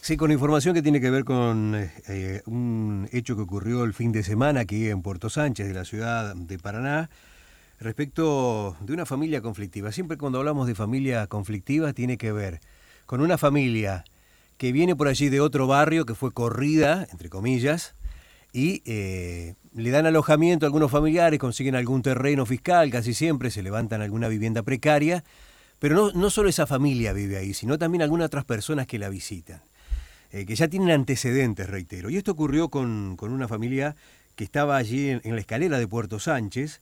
Sí, con información que tiene que ver con un hecho que ocurrió el fin de semana aquí en Puerto Sánchez, de la ciudad de Paraná, respecto de una familia conflictiva. Siempre cuando hablamos de familia conflictiva tiene que ver con una familia que viene por allí de otro barrio que fue corrida, entre comillas, y le dan alojamiento a algunos familiares, consiguen algún terreno fiscal, casi siempre se levantan alguna vivienda precaria, pero no solo esa familia vive ahí, sino también algunas otras personas que la visitan. Que ya tienen antecedentes, reitero. Y esto ocurrió con una familia que estaba allí en la escalera de Puerto Sánchez,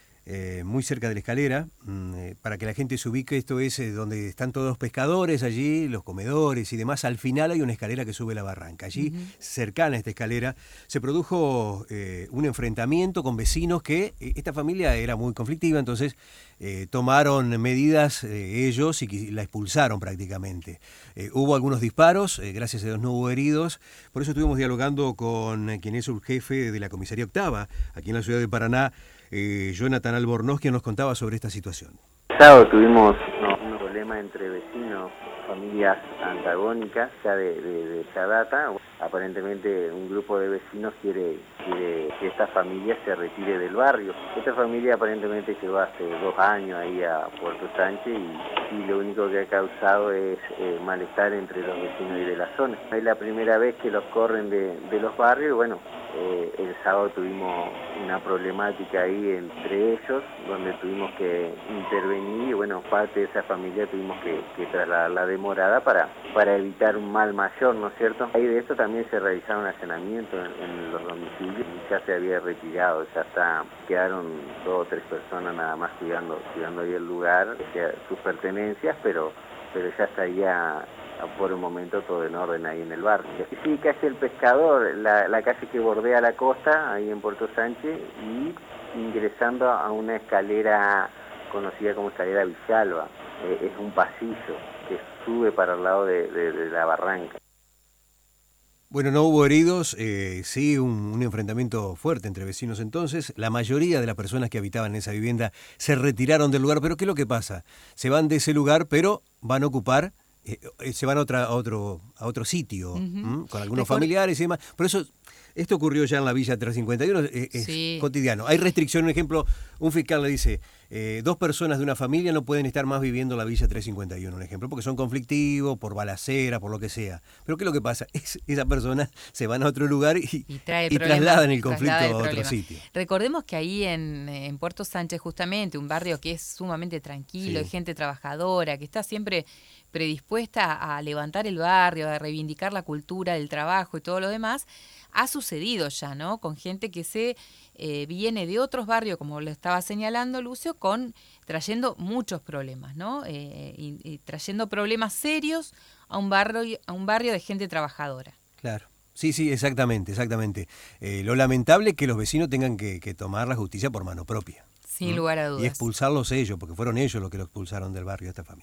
muy cerca de la escalera, para que la gente se ubique. Esto es donde están todos los pescadores allí, los comedores y demás. Al final hay una escalera que sube la barranca. Allí, cercana a esta escalera, se produjo un enfrentamiento con vecinos que esta familia era muy conflictiva, entonces tomaron medidas ellos y la expulsaron prácticamente. Hubo algunos disparos, gracias a Dios no hubo heridos. Por eso estuvimos dialogando con quien es el jefe de la comisaría octava, aquí en la ciudad de Paraná, Jonathan Albornoz, quien nos contaba sobre esta situación. El sábado tuvimos un problema entre vecinos, familias antagónicas ya de esa data. Aparentemente un grupo de vecinos quiere que esta familia se retire del barrio. Esta familia aparentemente llegó hace 2 años ahí a Puerto Sánchez y lo único que ha causado es malestar entre los vecinos y de la zona. Es la primera vez que los corren de los barrios y bueno, el sábado tuvimos una problemática ahí entre ellos, donde tuvimos que intervenir y bueno, parte de esa familia tuvimos que trasladarla de morada para evitar un mal mayor, ¿no es cierto? Ahí de esto también se realizaron allanamientos en los domicilios y ya se había retirado, quedaron 2 o 3 personas nada más cuidando ahí el lugar, sus pertenencias, pero ya estaría por el momento todo en orden ahí en el barrio. Sí, calle El Pescador, la calle que bordea la costa, ahí en Puerto Sánchez, y ingresando a una escalera conocida como escalera Villalba. Es un pasillo que sube para el lado de la barranca. Bueno, no hubo heridos, sí un enfrentamiento fuerte entre vecinos entonces. La mayoría de las personas que habitaban en esa vivienda se retiraron del lugar, pero ¿qué es lo que pasa? Se van de ese lugar, pero van a ocupar, se van a otro sitio, con algunos familiares y demás. Por eso, esto ocurrió ya en la Villa 351, es sí. Cotidiano. Hay restricción, un ejemplo, un fiscal le dice, 2 personas de una familia no pueden estar más viviendo en la Villa 351, un ejemplo, porque son conflictivos, por balacera, por lo que sea. Pero ¿qué es lo que pasa? Esas personas se van a otro lugar y trasladan el conflicto a otro sitio. Recordemos que ahí en Puerto Sánchez, justamente, un barrio que es sumamente tranquilo, sí. Hay gente trabajadora, que está siempre predispuesta a levantar el barrio, a reivindicar la cultura del trabajo y todo lo demás, ha sucedido ya, ¿no? Con gente que se viene de otros barrios, como lo estaba señalando Lucio, trayendo muchos problemas, ¿no? Y trayendo problemas serios a un barrio de gente trabajadora. Claro. Sí, exactamente. Lo lamentable es que los vecinos tengan que tomar la justicia por mano propia. Sin lugar a dudas. Y expulsarlos ellos, porque fueron ellos los que lo expulsaron del barrio a esta familia.